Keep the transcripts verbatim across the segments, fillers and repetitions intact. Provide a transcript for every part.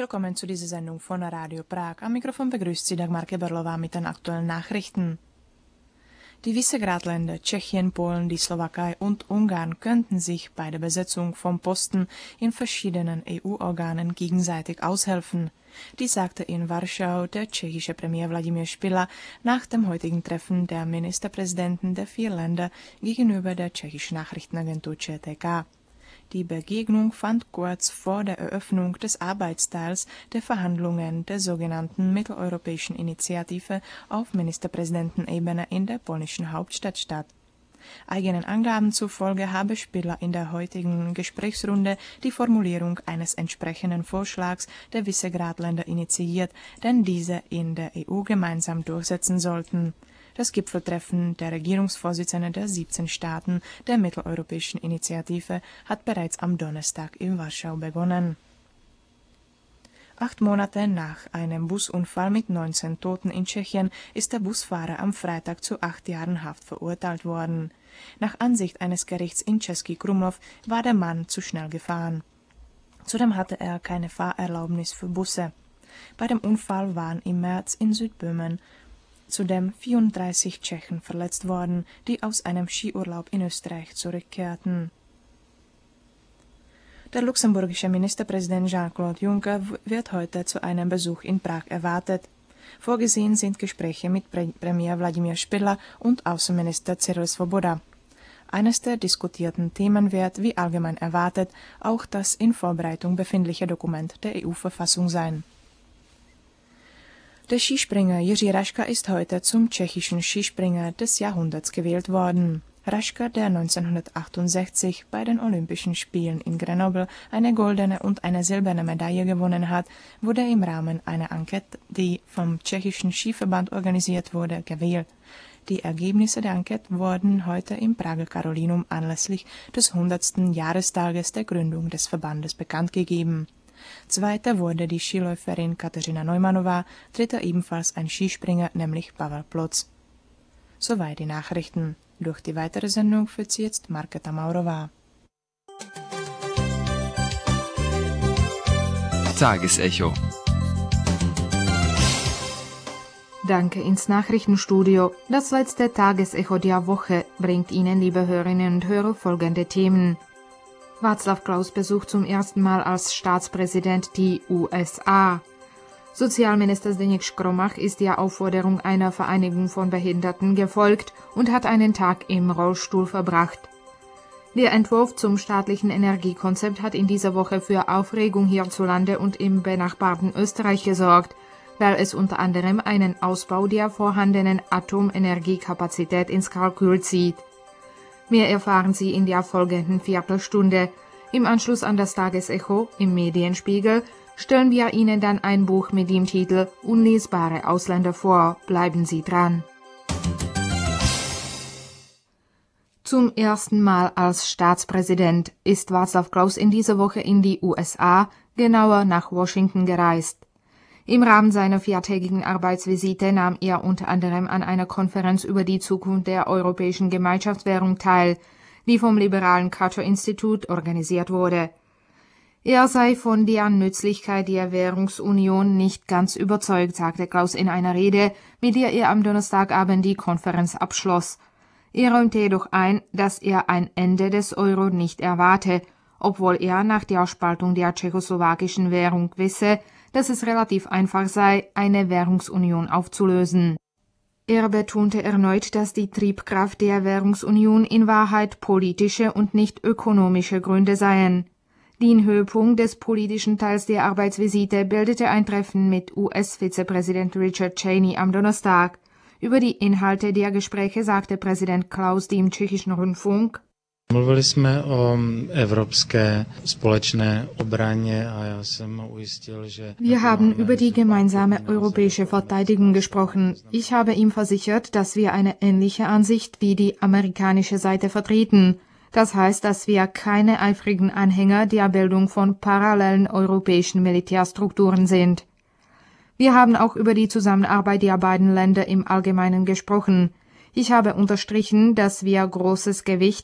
Willkommen zu dieser Sendung von Radio Prag. Am Mikrofon begrüßt Sie Dagmar Keberlová mit den aktuellen Nachrichten. Die Visegrad-Länder Tschechien, Polen, die Slowakei und Ungarn könnten sich bei der Besetzung von Posten in verschiedenen E U-Organen gegenseitig aushelfen. Dies sagte in Warschau der tschechische Premier Wladimír Špidla nach dem heutigen Treffen der Ministerpräsidenten der vier Länder gegenüber der tschechischen Nachrichtenagentur Č T K. Die Begegnung fand kurz vor der Eröffnung des Arbeitsteils der Verhandlungen der sogenannten Mitteleuropäischen Initiative auf Ministerpräsidentenebene in der polnischen Hauptstadt statt. Eigenen Angaben zufolge habe Špidla in der heutigen Gesprächsrunde die Formulierung eines entsprechenden Vorschlags der Visegrad-Länder initiiert, den diese in der E U gemeinsam durchsetzen sollten. Das Gipfeltreffen der Regierungsvorsitzenden der siebzehn Staaten der Mitteleuropäischen Initiative hat bereits am Donnerstag in Warschau begonnen. Acht Monate nach einem Busunfall mit neunzehn Toten in Tschechien ist der Busfahrer am Freitag zu acht Jahren Haft verurteilt worden. Nach Ansicht eines Gerichts in Český Krumlov war der Mann zu schnell gefahren. Zudem hatte er keine Fahrerlaubnis für Busse. Bei dem Unfall waren im März in Südböhmen zudem vierunddreißig Tschechen verletzt worden, die aus einem Skiurlaub in Österreich zurückkehrten. Der luxemburgische Ministerpräsident Jean-Claude Juncker wird heute zu einem Besuch in Prag erwartet. Vorgesehen sind Gespräche mit Pre- Premier Wladimír Špidla und Außenminister Cyril Svoboda. Eines der diskutierten Themen wird, wie allgemein erwartet, auch das in Vorbereitung befindliche Dokument der E U-Verfassung sein. Der Skispringer Jiří Raška ist heute zum tschechischen Skispringer des Jahrhunderts gewählt worden. Raška, der neunzehnhundertachtundsechzig bei den Olympischen Spielen in Grenoble eine goldene und eine silberne Medaille gewonnen hat, wurde im Rahmen einer Enquete, die vom tschechischen Skiverband organisiert wurde, gewählt. Die Ergebnisse der Enquete wurden heute im Prager Karolinum anlässlich des hundertsten Jahrestages der Gründung des Verbandes bekannt gegeben. Zweiter wurde die Skiläuferin Kateřina Neumannová, dritter ebenfalls ein Skispringer, nämlich Pavel Plotz. Soweit die Nachrichten. Durch die weitere Sendung führt sie jetzt Markéta Maurová. Tagesecho. Danke ins Nachrichtenstudio. Das letzte Tagesecho der Woche bringt Ihnen, liebe Hörerinnen und Hörer, folgende Themen. Václav Klaus besucht zum ersten Mal als Staatspräsident die U S A. Sozialminister Zdeněk Škromach ist der Aufforderung einer Vereinigung von Behinderten gefolgt und hat einen Tag im Rollstuhl verbracht. Der Entwurf zum staatlichen Energiekonzept hat in dieser Woche für Aufregung hierzulande und im benachbarten Österreich gesorgt, weil es unter anderem einen Ausbau der vorhandenen Atomenergiekapazität ins Kalkül zieht. Mehr erfahren Sie in der folgenden Viertelstunde. Im Anschluss an das Tagesecho im Medienspiegel stellen wir Ihnen dann ein Buch mit dem Titel Unlesbare Ausländer vor. Bleiben Sie dran. Zum ersten Mal als Staatspräsident ist Václav Klaus in dieser Woche in die U S A, genauer nach Washington gereist. Im Rahmen seiner viertägigen Arbeitsvisite nahm er unter anderem an einer Konferenz über die Zukunft der europäischen Gemeinschaftswährung teil, die vom liberalen Cato-Institut organisiert wurde. Er sei von der Nützlichkeit der Währungsunion nicht ganz überzeugt, sagte Klaus in einer Rede, mit der er am Donnerstagabend die Konferenz abschloss. Er räumte jedoch ein, dass er ein Ende des Euro nicht erwarte, obwohl er nach der Spaltung der tschechoslowakischen Währung wisse, dass es relativ einfach sei, eine Währungsunion aufzulösen. Er betonte erneut, dass die Triebkraft der Währungsunion in Wahrheit politische und nicht ökonomische Gründe seien. Den Höhepunkt des politischen Teils der Arbeitsvisite bildete ein Treffen mit U S-Vizepräsident Richard Cheney am Donnerstag. Über die Inhalte der Gespräche sagte Präsident Klaus dem tschechischen Rundfunk: Mluvili jsme o evropské společné obraně a já jsem ujistil, že Wir haben über die gemeinsame europäische Verteidigung gesprochen. Ich habe ihm versichert, dass wir eine ähnliche Ansicht wie die amerikanische Seite vertreten. Das heißt, dass wir keine eifrigen Anhänger der Bildung von parallelen europäischen Militärstrukturen sind. Wir haben auch über die Zusammenarbeit der beiden Länder im Allgemeinen gesprochen. Ich habe unterstrichen, dass wir großes Gewicht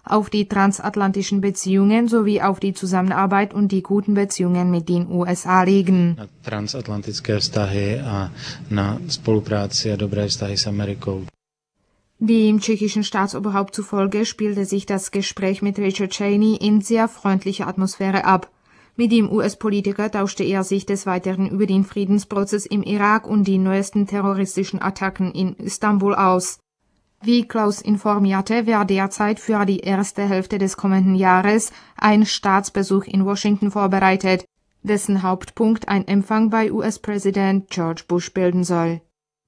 auf die transatlantischen Beziehungen sowie auf die Zusammenarbeit und die guten Beziehungen mit den U S A legen. Na transatlantické vztahy a na spolupráci a dobré vztahy s Amerikou. Dem tschechischen Staatsoberhaupt zufolge spielte sich das Gespräch mit Richard Cheney in sehr freundlicher Atmosphäre ab. Mit dem U S-Politiker tauschte er sich des Weiteren über den Friedensprozess im Irak und die neuesten terroristischen Attacken in Istanbul aus. Wie Klaus informierte, wäre derzeit für die erste Hälfte des kommenden Jahres ein Staatsbesuch in Washington vorbereitet, dessen Hauptpunkt ein Empfang bei U S-Präsident George Bush bilden soll.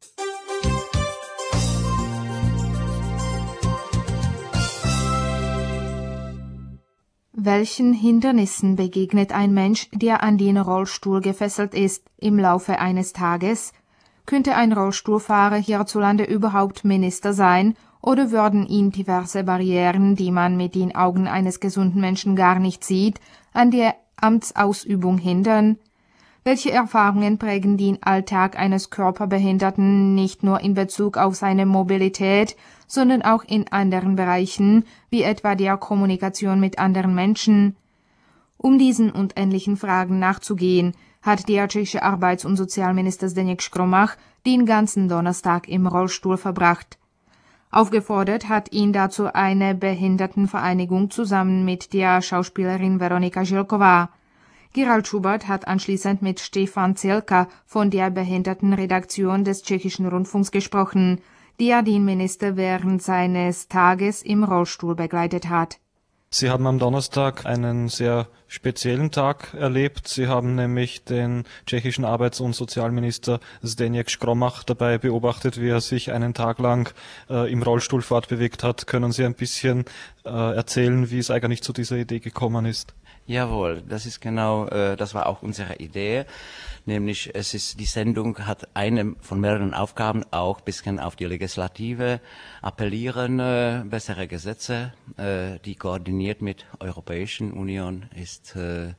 Welchen Hindernissen begegnet ein Mensch, der an den Rollstuhl gefesselt ist, im Laufe eines Tages? Könnte ein Rollstuhlfahrer hierzulande überhaupt Minister sein, oder würden ihn diverse Barrieren, die man mit den Augen eines gesunden Menschen gar nicht sieht, an der Amtsausübung hindern? Welche Erfahrungen prägen den Alltag eines Körperbehinderten nicht nur in Bezug auf seine Mobilität, sondern auch in anderen Bereichen, wie etwa der Kommunikation mit anderen Menschen? Um diesen und ähnlichen Fragen nachzugehen, hat der tschechische Arbeits- und Sozialminister Zdeněk Škromach den ganzen Donnerstag im Rollstuhl verbracht. Aufgefordert hat ihn dazu eine Behindertenvereinigung zusammen mit der Schauspielerin Veronika Žilková. Gerald Schubert hat anschließend mit Stefan Zielka von der Behindertenredaktion des tschechischen Rundfunks gesprochen, der den Minister während seines Tages im Rollstuhl begleitet hat. Sie haben am Donnerstag einen sehr speziellen Tag erlebt. Sie haben nämlich den tschechischen Arbeits- und Sozialminister Zdeněk Škromach dabei beobachtet, wie er sich einen Tag lang äh, im Rollstuhl fortbewegt hat. Können Sie ein bisschen äh, erzählen, wie es eigentlich zu dieser Idee gekommen ist? Jawohl, das ist genau, äh, das war auch unsere Idee. Nämlich, es ist, die Sendung hat eine von mehreren Aufgaben, auch ein bisschen auf die Legislative appellieren, äh, bessere Gesetze, äh, die koordiniert mit Europäischen Union ist äh,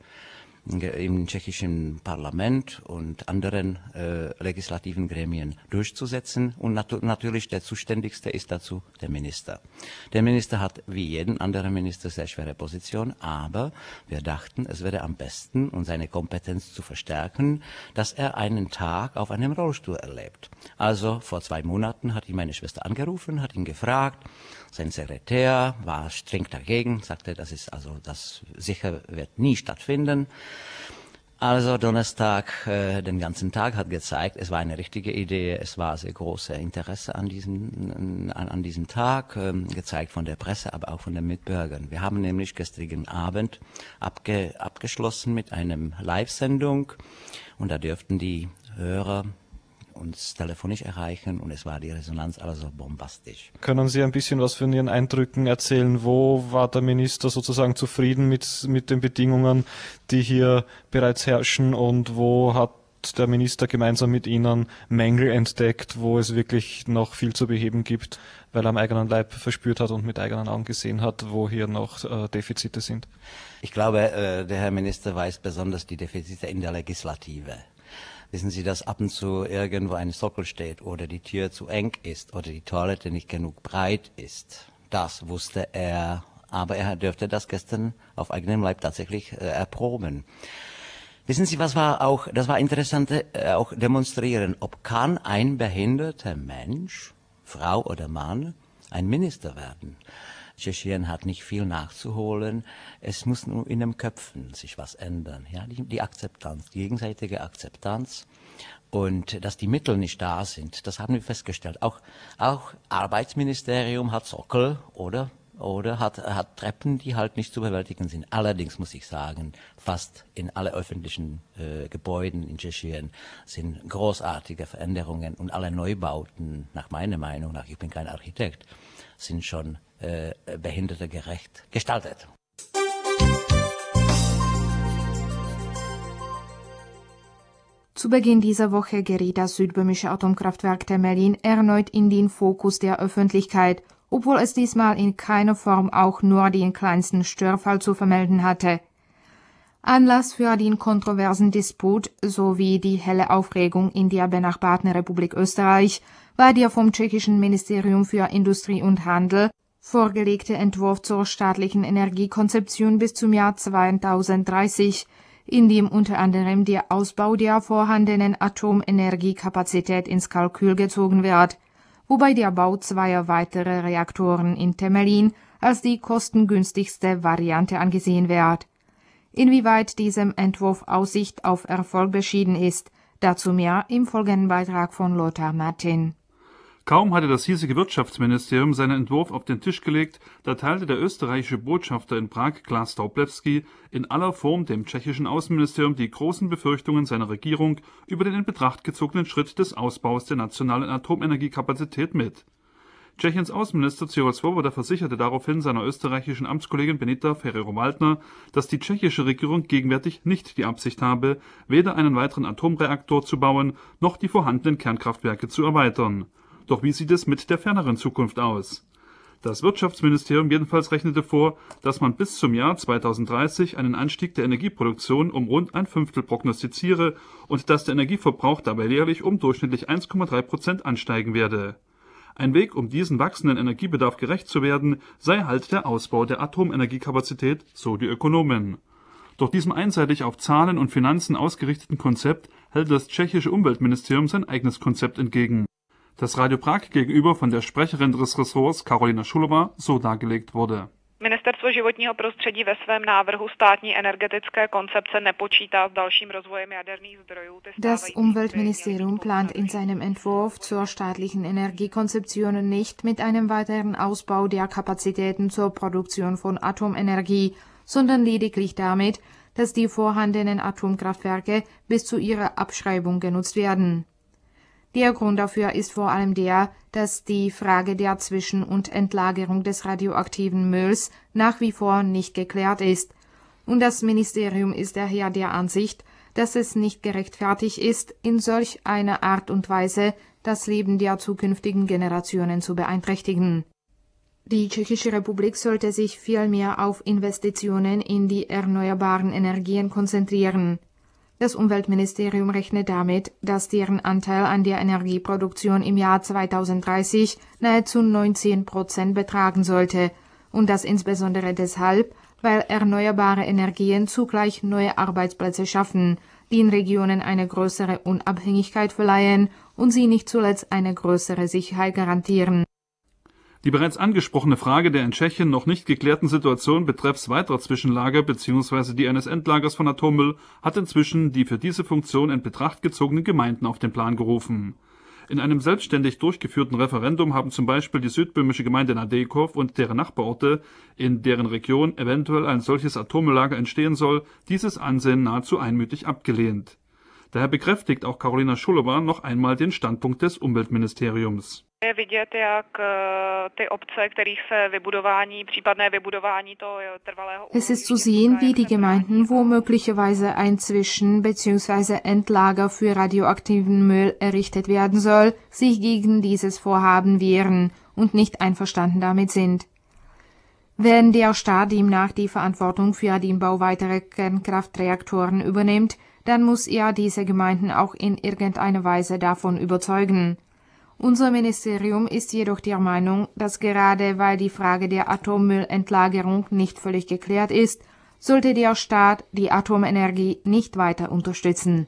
im tschechischen Parlament und anderen äh, legislativen Gremien durchzusetzen. Und nat- natürlich der Zuständigste ist dazu der Minister. Der Minister hat wie jeden anderen Minister sehr schwere Position, aber wir dachten, es wäre am besten, um seine Kompetenz zu verstärken, dass er einen Tag auf einem Rollstuhl erlebt. Also vor zwei Monaten hat ihn meine Schwester angerufen, hat ihn gefragt, sein Sekretär war streng dagegen, sagte, das ist also, das sicher wird nie stattfinden. Also Donnerstag, äh, den ganzen Tag hat gezeigt, es war eine richtige Idee, es war sehr großes Interesse an diesem, an, an diesem Tag, ähm, gezeigt von der Presse, aber auch von den Mitbürgern. Wir haben nämlich gestrigen Abend abge, abgeschlossen mit einem Live-Sendung und da dürften die Hörer uns telefonisch erreichen und es war die Resonanz also bombastisch. Können Sie ein bisschen was von Ihren Eindrücken erzählen? Wo war der Minister sozusagen zufrieden mit, mit den Bedingungen, die hier bereits herrschen, und wo hat der Minister gemeinsam mit Ihnen Mängel entdeckt, wo es wirklich noch viel zu beheben gibt, weil er am eigenen Leib verspürt hat und mit eigenen Augen gesehen hat, wo hier noch äh, Defizite sind? Ich glaube, äh, der Herr Minister weiß besonders die Defizite in der Legislative. Wissen Sie, dass ab und zu irgendwo ein Sockel steht oder die Tür zu eng ist oder die Toilette nicht genug breit ist. Das wusste er, aber er dürfte das gestern auf eigenem Leib tatsächlich äh, erproben. Wissen Sie, was war auch, das war interessant, äh, auch demonstrieren, ob kann ein behinderter Mensch, Frau oder Mann, ein Minister werden. Tschechien hat nicht viel nachzuholen. Es muss nur in den Köpfen sich was ändern. Ja, die, die Akzeptanz, die gegenseitige Akzeptanz. Und dass die Mittel nicht da sind, das haben wir festgestellt. Auch, auch Arbeitsministerium hat Sockel, oder? Oder hat, hat Treppen, die halt nicht zu bewältigen sind. Allerdings muss ich sagen, fast in alle öffentlichen äh, Gebäuden in Tschechien sind großartige Veränderungen und alle Neubauten, nach meiner Meinung nach, ich bin kein Architekt, sind schon äh, behindertengerecht gestaltet. Zu Beginn dieser Woche geriet das südböhmische Atomkraftwerk Temelin erneut in den Fokus der Öffentlichkeit, obwohl es diesmal in keiner Form auch nur den kleinsten Störfall zu vermelden hatte. Anlass für den kontroversen Disput sowie die helle Aufregung in der benachbarten Republik Österreich war der vom tschechischen Ministerium für Industrie und Handel vorgelegte Entwurf zur staatlichen Energiekonzeption bis zum Jahr zweitausenddreißig, in dem unter anderem der Ausbau der vorhandenen Atomenergiekapazität ins Kalkül gezogen wird, wobei der Bau zweier weiterer Reaktoren in Temelin als die kostengünstigste Variante angesehen wird. Inwieweit diesem Entwurf Aussicht auf Erfolg beschieden ist, dazu mehr im folgenden Beitrag von Lothar Martin. Kaum hatte das hiesige Wirtschaftsministerium seinen Entwurf auf den Tisch gelegt, da teilte der österreichische Botschafter in Prag, Klas Wroblewski, in aller Form dem tschechischen Außenministerium die großen Befürchtungen seiner Regierung über den in Betracht gezogenen Schritt des Ausbaus der nationalen Atomenergiekapazität mit. Tschechiens Außenminister Cyril Svoboda versicherte daraufhin seiner österreichischen Amtskollegin Benita Ferrero-Waldner, dass die tschechische Regierung gegenwärtig nicht die Absicht habe, weder einen weiteren Atomreaktor zu bauen, noch die vorhandenen Kernkraftwerke zu erweitern. Doch wie sieht es mit der ferneren Zukunft aus? Das Wirtschaftsministerium jedenfalls rechnete vor, dass man bis zum Jahr zweitausenddreißig einen Anstieg der Energieproduktion um rund ein Fünftel prognostiziere und dass der Energieverbrauch dabei jährlich um durchschnittlich eins Komma drei Prozent ansteigen werde. Ein Weg, um diesen wachsenden Energiebedarf gerecht zu werden, sei halt der Ausbau der Atomenergiekapazität, so die Ökonomen. Doch diesem einseitig auf Zahlen und Finanzen ausgerichteten Konzept hält das tschechische Umweltministerium sein eigenes Konzept entgegen, das Radio Prag gegenüber von der Sprecherin des Ressorts Karolina Šulová so dargelegt wurde. Ministerstvo životního prostředí ve svém návrhu státní energetické koncepce nepočítá s dalším rozvojem jaderných zdrojů. Das Umweltministerium plant in seinem Entwurf zur staatlichen Energiekonzeption nicht mit einem weiteren Ausbau der Kapazitäten zur Produktion von Atomenergie, sondern lediglich damit, dass die vorhandenen Atomkraftwerke bis zu ihrer Abschreibung genutzt werden. Der Grund dafür ist vor allem der, dass die Frage der Zwischen- und Entlagerung des radioaktiven Mülls nach wie vor nicht geklärt ist. Und das Ministerium ist daher der Ansicht, dass es nicht gerechtfertigt ist, in solch einer Art und Weise das Leben der zukünftigen Generationen zu beeinträchtigen. Die Tschechische Republik sollte sich vielmehr auf Investitionen in die erneuerbaren Energien konzentrieren. Das Umweltministerium rechnet damit, dass deren Anteil an der Energieproduktion im Jahr zweitausenddreißig nahezu neunzehn Prozent betragen sollte, und das insbesondere deshalb, weil erneuerbare Energien zugleich neue Arbeitsplätze schaffen, die in Regionen eine größere Unabhängigkeit verleihen und sie nicht zuletzt eine größere Sicherheit garantieren. Die bereits angesprochene Frage der in Tschechien noch nicht geklärten Situation betreffs weiterer Zwischenlager bzw. die eines Endlagers von Atommüll hat inzwischen die für diese Funktion in Betracht gezogenen Gemeinden auf den Plan gerufen. In einem selbstständig durchgeführten Referendum haben zum Beispiel die südböhmische Gemeinde Nadekow und deren Nachbarorte, in deren Region eventuell ein solches Atommülllager entstehen soll, dieses Ansehen nahezu einmütig abgelehnt. Daher bekräftigt auch Karolina Šulová noch einmal den Standpunkt des Umweltministeriums. Es ist zu sehen, wie die Gemeinden, wo möglicherweise ein Zwischen- bzw. Endlager für radioaktiven Müll errichtet werden soll, sich gegen dieses Vorhaben wehren und nicht einverstanden damit sind. Wenn der Staat demnach die Verantwortung für den Bau weiterer Kernkraftreaktoren übernimmt, dann muss er diese Gemeinden auch in irgendeiner Weise davon überzeugen. Unser Ministerium ist jedoch der Meinung, dass gerade weil die Frage der Atommüllentlagerung nicht völlig geklärt ist, sollte der Staat die Atomenergie nicht weiter unterstützen.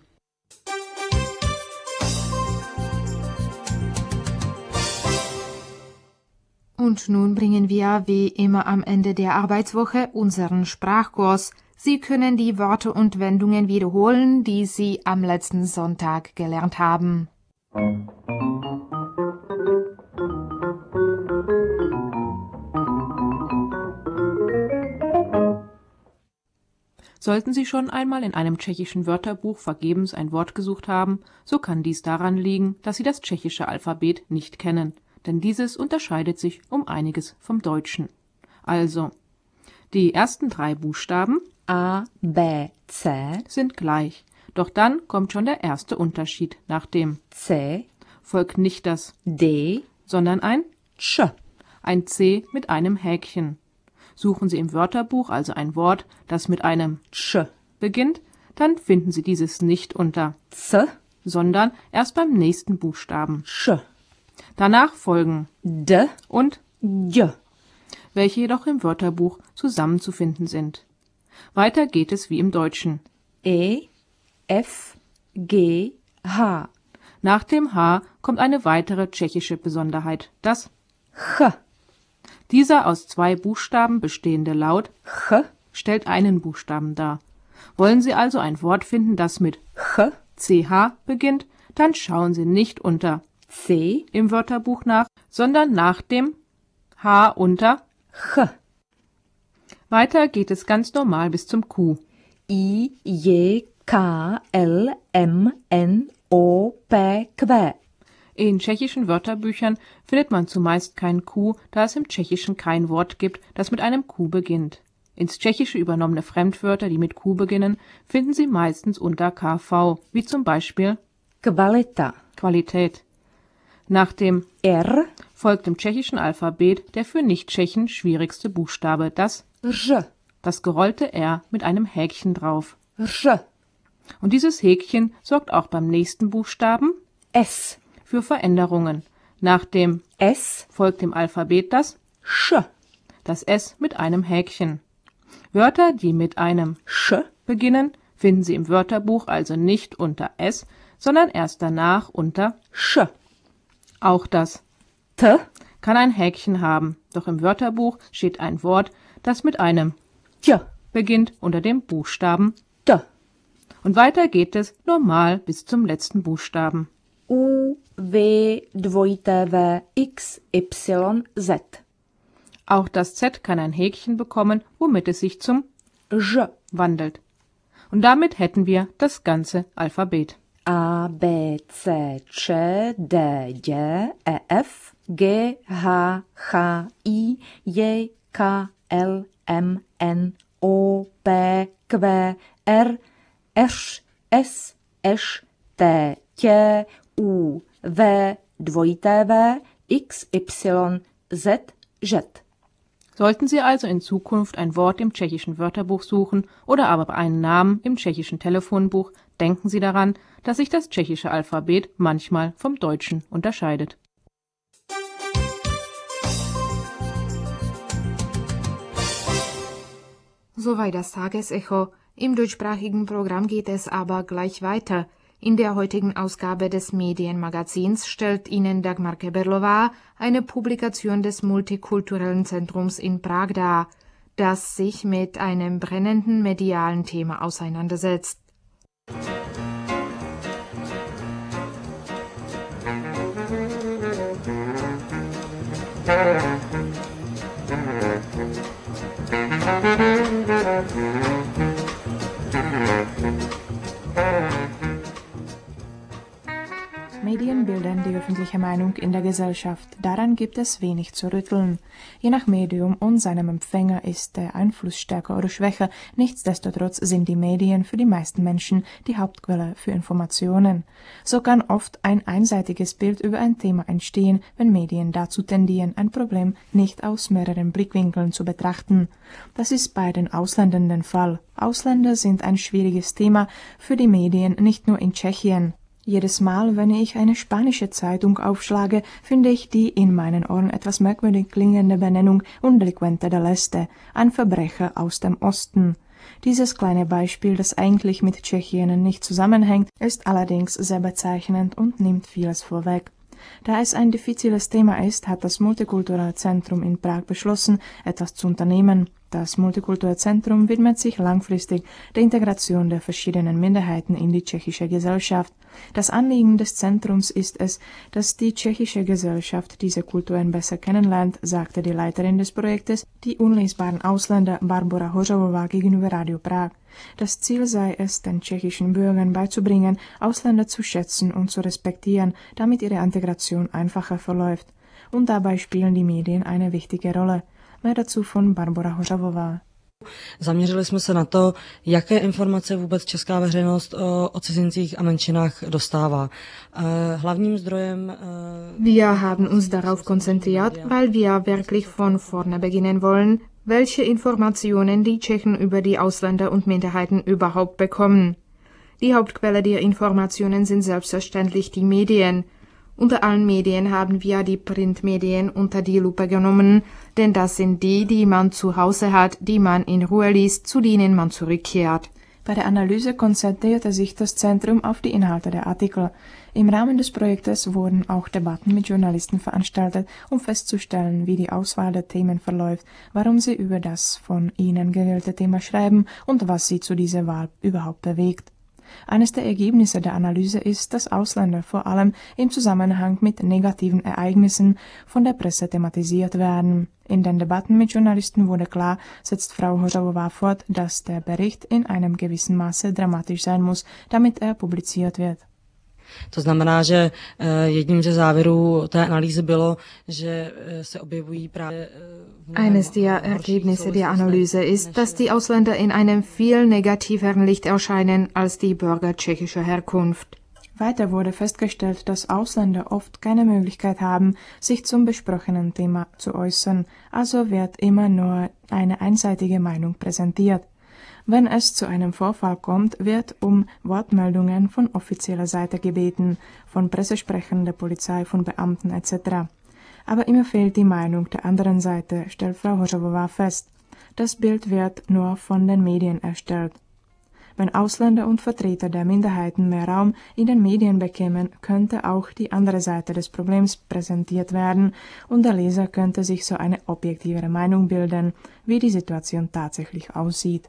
Und nun bringen wir wie immer am Ende der Arbeitswoche unseren Sprachkurs. Sie können die Worte und Wendungen wiederholen, die Sie am letzten Sonntag gelernt haben. Sollten Sie schon einmal in einem tschechischen Wörterbuch vergebens ein Wort gesucht haben, so kann dies daran liegen, dass Sie das tschechische Alphabet nicht kennen, denn dieses unterscheidet sich um einiges vom Deutschen. Also, die ersten drei Buchstaben A, B, C sind gleich, doch dann kommt schon der erste Unterschied. Nach dem C folgt nicht das D, sondern ein Sch, ein C mit einem Häkchen. Suchen Sie im Wörterbuch also ein Wort, das mit einem Sch beginnt, dann finden Sie dieses nicht unter C, sondern erst beim nächsten Buchstaben. Sch. Danach folgen D und J. welche jedoch im Wörterbuch zusammenzufinden sind. Weiter geht es wie im Deutschen. E, F, G, H. Nach dem H kommt eine weitere tschechische Besonderheit, das Ch. Dieser aus zwei Buchstaben bestehende Laut Ch stellt einen Buchstaben dar. Wollen Sie also ein Wort finden, das mit Ch, ch beginnt, dann schauen Sie nicht unter C, im Wörterbuch nach, sondern nach dem H unter Ch. Weiter geht es ganz normal bis zum Q. I, J, K, L, M, N, O, P, Q. In tschechischen Wörterbüchern findet man zumeist kein Q, da es im Tschechischen kein Wort gibt, das mit einem Q beginnt. Ins Tschechische übernommene Fremdwörter, die mit Q beginnen, finden Sie meistens unter K V, wie zum Beispiel Kvalita. Qualität. Nach dem R, folgt im tschechischen Alphabet der für Nicht-Tschechen schwierigste Buchstabe, das Ž, das gerollte R mit einem Häkchen drauf. Ž, Und dieses Häkchen sorgt auch beim nächsten Buchstaben S, für Veränderungen. Nach dem S, folgt im Alphabet das Š, das S mit einem Häkchen. Wörter, die mit einem Š, beginnen, finden Sie im Wörterbuch also nicht unter S, sondern erst danach unter Š. auch das T, kann ein Häkchen haben, doch im Wörterbuch steht ein Wort, das mit einem Ť, beginnt unter dem Buchstaben T. und weiter geht es normal bis zum letzten Buchstaben. U, V, dvojité V, X, Y, Z. Auch das Z kann ein Häkchen bekommen, womit es sich zum Ž. wandelt. Und damit hätten wir das ganze Alphabet. A, B, C, Č, D, J, E, F, G, H, H, I, J, K, L, M, N, O, P, Q, R, Š, S, Š, T, Ť, U, V, dvojité V, X, Y, Z, Ž. Sollten Sie also in Zukunft ein Wort im tschechischen Wörterbuch suchen oder aber einen Namen im tschechischen Telefonbuch, denken Sie daran, dass sich das tschechische Alphabet manchmal vom Deutschen unterscheidet. Soweit das Tagesecho. Im deutschsprachigen Programm geht es aber gleich weiter. In der heutigen Ausgabe des Medienmagazins stellt Ihnen Dagmar Keberlová eine Publikation des Multikulturellen Zentrums in Prag dar, das sich mit einem brennenden medialen Thema auseinandersetzt. Medien bilden die öffentliche Meinung in der Gesellschaft. Daran gibt es wenig zu rütteln. Je nach Medium und seinem Empfänger ist der Einfluss stärker oder schwächer. Nichtsdestotrotz sind die Medien für die meisten Menschen die Hauptquelle für Informationen. So kann oft ein einseitiges Bild über ein Thema entstehen, wenn Medien dazu tendieren, ein Problem nicht aus mehreren Blickwinkeln zu betrachten. Das ist bei den Ausländern der Fall. Ausländer sind ein schwieriges Thema für die Medien, nicht nur in Tschechien. Jedes Mal, wenn ich eine spanische Zeitung aufschlage, finde ich die in meinen Ohren etwas merkwürdig klingende Benennung Un delincuente del Este, ein Verbrecher aus dem Osten. Dieses kleine Beispiel, das eigentlich mit Tschechien nicht zusammenhängt, ist allerdings sehr bezeichnend und nimmt vieles vorweg. Da es ein diffiziles Thema ist, hat das Multikulturelle Zentrum in Prag beschlossen, etwas zu unternehmen. Das Multikulturelle Zentrum widmet sich langfristig der Integration der verschiedenen Minderheiten in die tschechische Gesellschaft. Das Anliegen des Zentrums ist es, dass die tschechische Gesellschaft diese Kulturen besser kennenlernt, sagte die Leiterin des Projektes, die unlesbaren Ausländer Barbora Hořavová gegenüber Radio Prag. Das Ziel sei es, den tschechischen Bürgern beizubringen, Ausländer zu schätzen und zu respektieren, damit ihre Integration einfacher verläuft. Und dabei spielen die Medien eine wichtige Rolle. Mehr dazu von Barbora Hořavová. Zaměřili jsme se na to, jaké informace vůbec česká veřejnost o, o cizincích a menšinách dostává. Hlavním zdrojem... Wir haben uns darauf konzentriert, weil wir wirklich von vorne beginnen wollen, welche Informationen die Tschechen über die Ausländer und Minderheiten überhaupt bekommen. Die Hauptquelle der Informationen sind selbstverständlich die Medien. Unter allen Medien haben wir die Printmedien unter die Lupe genommen, denn das sind die, die man zu Hause hat, die man in Ruhe liest, zu denen man zurückkehrt. Bei der Analyse konzentrierte sich das Zentrum auf die Inhalte der Artikel. Im Rahmen des Projektes wurden auch Debatten mit Journalisten veranstaltet, um festzustellen, wie die Auswahl der Themen verläuft, warum sie über das von ihnen gewählte Thema schreiben und was sie zu dieser Wahl überhaupt bewegt. Eines der Ergebnisse der Analyse ist, dass Ausländer vor allem im Zusammenhang mit negativen Ereignissen von der Presse thematisiert werden. In den Debatten mit Journalisten wurde klar, setzt Frau Hořavová fort, dass der Bericht in einem gewissen Maße dramatisch sein muss, damit er publiziert wird. To znamená, že jedním ze závěrů té analýzy bylo, že se objevují právě... Eines der Ergebnisse der Analyse ist, dass die Ausländer in einem viel negativeren Licht erscheinen als die Bürger tschechischer Herkunft. Weiter wurde festgestellt, dass Ausländer oft keine Möglichkeit haben, sich zum besprochenen Thema zu äußern, also wird immer nur eine einseitige Meinung präsentiert. Wenn es zu einem Vorfall kommt, wird um Wortmeldungen von offizieller Seite gebeten, von Pressesprechern, der Polizei, von Beamten et cetera. Aber immer fehlt die Meinung der anderen Seite, stellt Frau Hořavová fest. Das Bild wird nur von den Medien erstellt. Wenn Ausländer und Vertreter der Minderheiten mehr Raum in den Medien bekämen, könnte auch die andere Seite des Problems präsentiert werden und der Leser könnte sich so eine objektivere Meinung bilden, wie die Situation tatsächlich aussieht.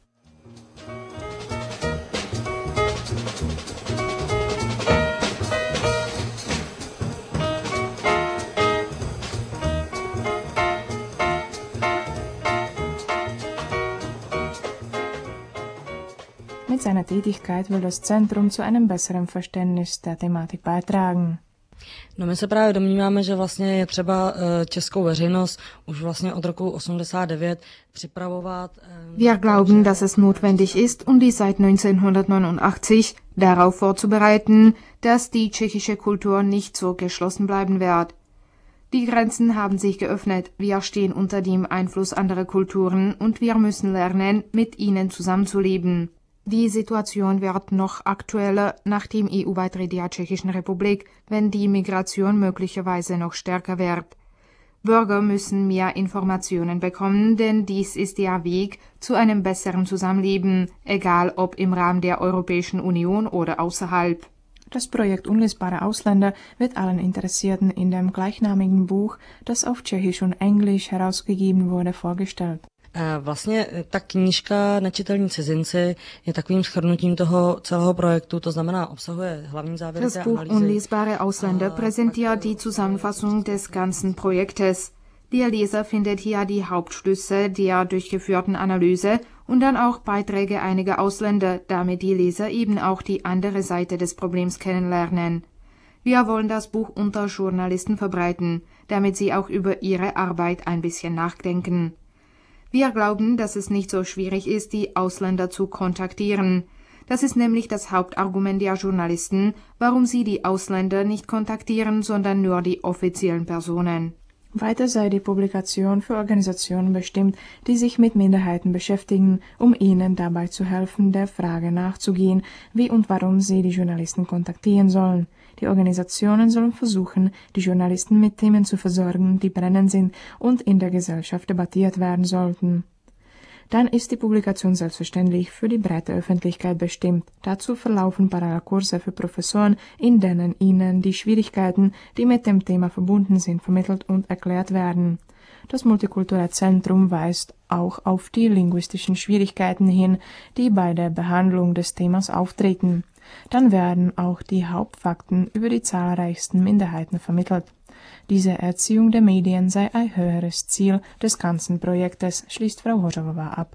Mit seiner Tätigkeit will das Zentrum zu einem besseren Verständnis der Thematik beitragen. No my se právě domníváme, že vlastně je třeba českou veřejnost už vlastně od roku osmdesát devět připravovat. Wir glauben, dass es notwendig ist und die seit neunzehnhundertneunundachtzig darauf vorzubereiten, dass die tschechische Kultur nicht so geschlossen bleiben wird. Die Grenzen haben sich geöffnet, wir stehen unter dem Einfluss anderer Kulturen und wir müssen lernen, mit ihnen zusammenzuleben. Die Situation wird noch aktueller nach dem E U-Beitritt der Tschechischen Republik, wenn die Migration möglicherweise noch stärker wird. Bürger müssen mehr Informationen bekommen, denn dies ist der Weg zu einem besseren Zusammenleben, egal ob im Rahmen der Europäischen Union oder außerhalb. Das Projekt Unlesbare Ausländer wird allen Interessierten in dem gleichnamigen Buch, das auf Tschechisch und Englisch herausgegeben wurde, vorgestellt. Vlastně ta knížka Nečitelní cizinci je takovým shrnutím toho celého projektu, to znamená obsahuje hlavní závěry té analýzy. Das Buch Unlesbare Ausländer präsentiert die Zusammenfassung des ganzen Projektes. Der Leser findet hier die Hauptschlüsse der durchgeführten Analyse und dann auch Beiträge einiger Ausländer, damit die Leser eben auch die andere Seite des Problems kennenlernen. Wir wollen das Buch unter Journalisten verbreiten, damit sie auch über ihre Arbeit ein bisschen nachdenken. Wir glauben, dass es nicht so schwierig ist, die Ausländer zu kontaktieren. Das ist nämlich das Hauptargument der Journalisten, warum sie die Ausländer nicht kontaktieren, sondern nur die offiziellen Personen. Weiter sei die Publikation für Organisationen bestimmt, die sich mit Minderheiten beschäftigen, um ihnen dabei zu helfen, der Frage nachzugehen, wie und warum sie die Journalisten kontaktieren sollen. Die Organisationen sollen versuchen, die Journalisten mit Themen zu versorgen, die brennend sind und in der Gesellschaft debattiert werden sollten. Dann ist die Publikation selbstverständlich für die breite Öffentlichkeit bestimmt. Dazu verlaufen Parallelkurse für Professoren, in denen ihnen die Schwierigkeiten, die mit dem Thema verbunden sind, vermittelt und erklärt werden. Das Multikulturelle Zentrum weist auch auf die linguistischen Schwierigkeiten hin, die bei der Behandlung des Themas auftreten. Dann werden auch die Hauptfakten über die zahlreichsten Minderheiten vermittelt. Diese Erziehung der Medien sei ein höheres Ziel des ganzen Projektes, schließt Frau Hořavová ab.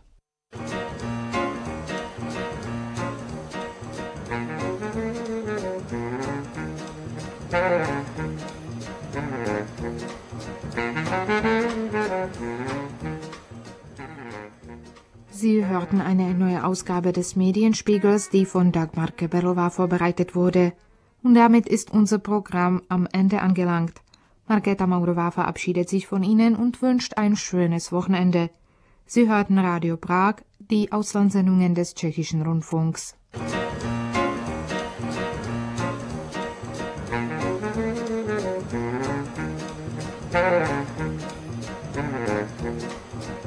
Sie hörten eine neue Ausgabe des Medienspiegels, die von Dagmar Keberlová vorbereitet wurde. Und damit ist unser Programm am Ende angelangt. Markéta Maurová verabschiedet sich von Ihnen und wünscht ein schönes Wochenende. Sie hörten Radio Prag, die Auslandssendungen des Tschechischen Rundfunks.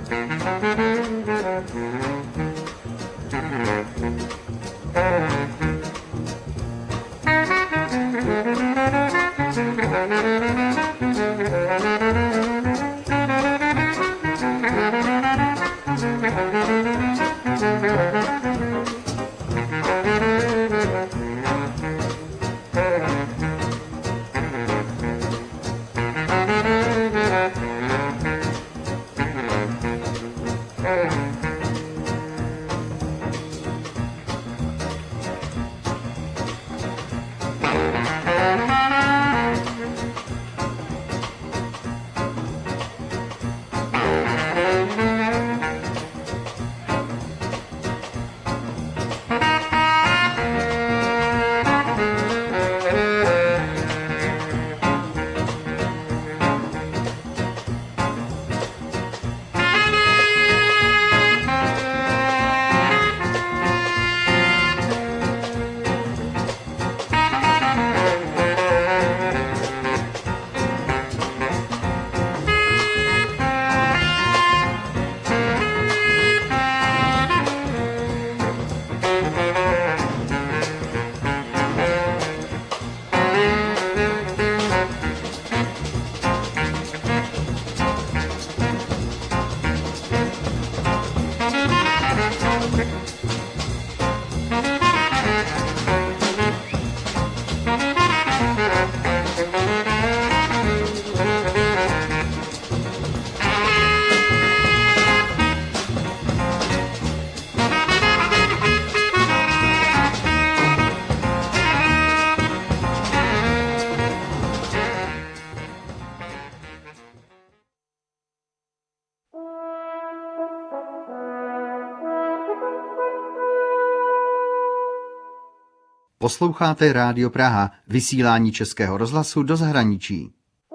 Posloucháte Rádio Praha, vysílání Českého rozhlasu do zahraničí.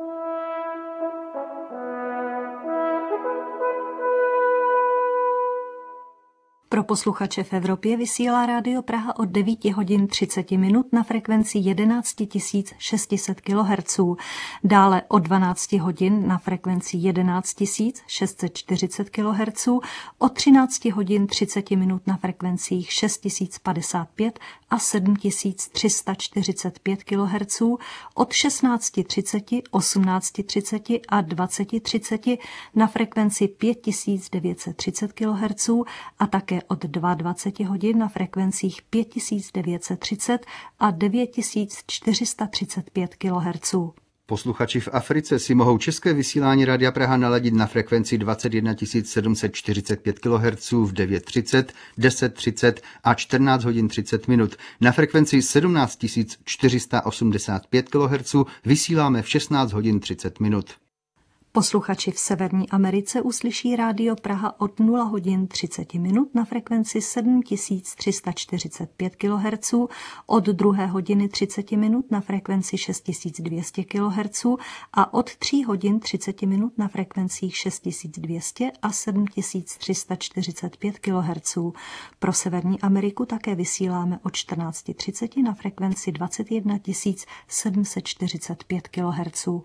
Pro posluchače v Evropě vysílá Rádio Praha od devět hodin třicet minut na frekvenci jedenáct tisíc šest set kilohertzů, dále od dvanáct hodin na frekvenci jedenáct tisíc šest set čtyřicet kilohertzů, od třináct hodin třicet minut na frekvencích šest tisíc padesát pět a sedm tisíc tři sta čtyřicet pět kilohertzů, od šestnáct třicet, osmnáct třicet a dvacet třicet na frekvenci pět tisíc devět set třicet kilohertzů a také od dvacet dva hodin na frekvencích pět tisíc devět set třicet a devět tisíc čtyři sta třicet pět kilohertzů. Posluchači v Africe si mohou české vysílání Rádia Praha naladit na frekvenci dvacet jedna tisíc sedm set čtyřicet pět kilohertzů v devět třicet, deset třicet a čtrnáct hodin třicet minut. Na frekvenci sedmnáct tisíc čtyři sta osmdesát pět kilohertzů vysíláme v šestnáct hodin třicet minut. Posluchači v Severní Americe uslyší Rádio Praha od nula hodin třicet minut na frekvenci sedm tisíc tři sta čtyřicet pět kilohertzů, od druhé hodiny třicet minut na frekvenci šest tisíc dvě stě kilohertzů a od tří hodin třicet minut na frekvencích šest tisíc dvě stě a sedm tisíc tři sta čtyřicet pět kilohertzů. Pro Severní Ameriku také vysíláme od čtrnáct třicet na frekvenci dvacet jedna tisíc sedm set čtyřicet pět kilohertzů.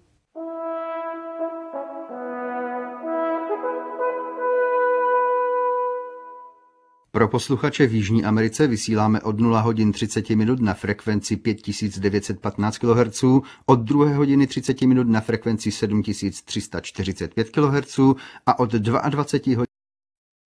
Pro posluchače v Jižní Americe vysíláme od nula hodin třicet minut na frekvenci pět tisíc devět set patnáct kilohertzů, od druhé hodiny třicet minut na frekvenci sedm tisíc tři sta čtyřicet pět kilohertzů a od dvacet dva